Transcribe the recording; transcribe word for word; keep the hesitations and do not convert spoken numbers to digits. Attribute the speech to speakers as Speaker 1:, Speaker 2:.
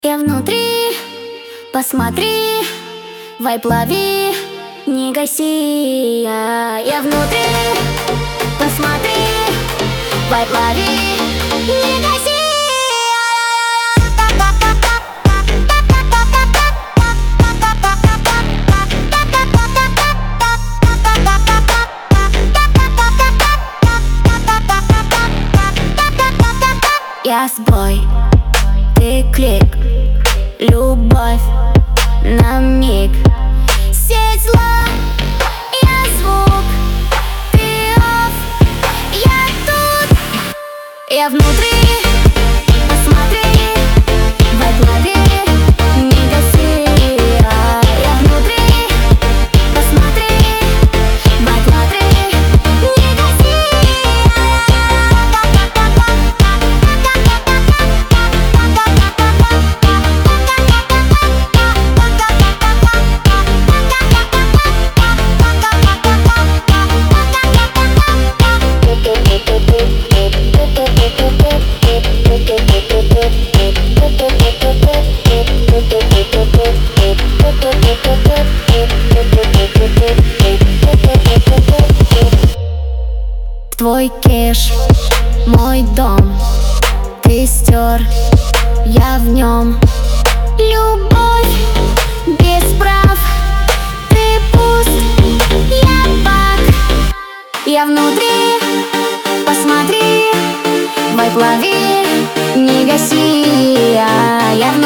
Speaker 1: Я внутри, посмотри, вайп лови, не гаси. Я внутри, посмотри, вайп лови, не гаси. Я сбой, ты клик, любовь на миг. Сеть зла, я звук, ты офф, я тут. Я внутри, посмотри, вайп лови, не гаси. Я внутри, посмотри, вайп лови, не гаси. Твой кеш, мой дом, ты стер, я в нем. Любовь без прав, ты пуст, я баг. Я внутри, посмотри, вайп лови, не гаси. Я